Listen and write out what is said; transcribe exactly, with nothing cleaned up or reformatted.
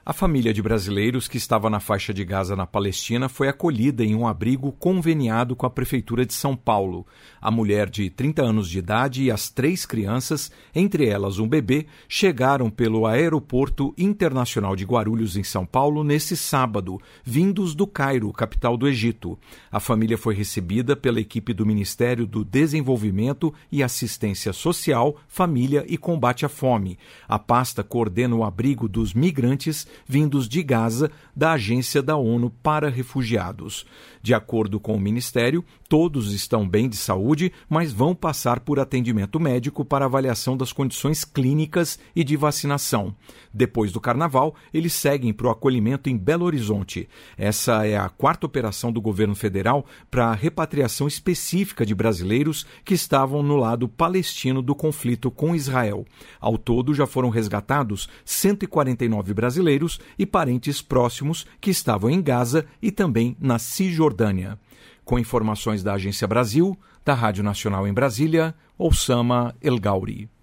A família de brasileiros que estava na faixa de Gaza, na Palestina, foi acolhida em um abrigo conveniado com a Prefeitura de São Paulo. A mulher de trinta anos de idade e as três crianças, entre elas um bebê, chegaram pelo Aeroporto Internacional de Guarulhos, em São Paulo, nesse sábado, vindos do Cairo, capital do Egito. A família foi recebida pela equipe do Ministério do Desenvolvimento e Assistência Social, Família e Combate à Fome. A pasta coordena o abrigo dos migrantes vindos de Gaza, da Agência da ONU para Refugiados. De acordo com o Ministério, todos estão bem de saúde, mas vão passar por atendimento médico para avaliação das condições clínicas e de vacinação. Depois do Carnaval, eles seguem para o acolhimento em Belo Horizonte. Essa é a quarta operação do governo federal para a repatriação específica de brasileiros que estavam no lado palestino do conflito com Israel. Ao todo, já foram resgatados cento e quarenta e nove brasileiros e parentes próximos que estavam em Gaza e também na Cisjordânia. Com informações da Agência Brasil, da Rádio Nacional em Brasília, Oussama El Gauri.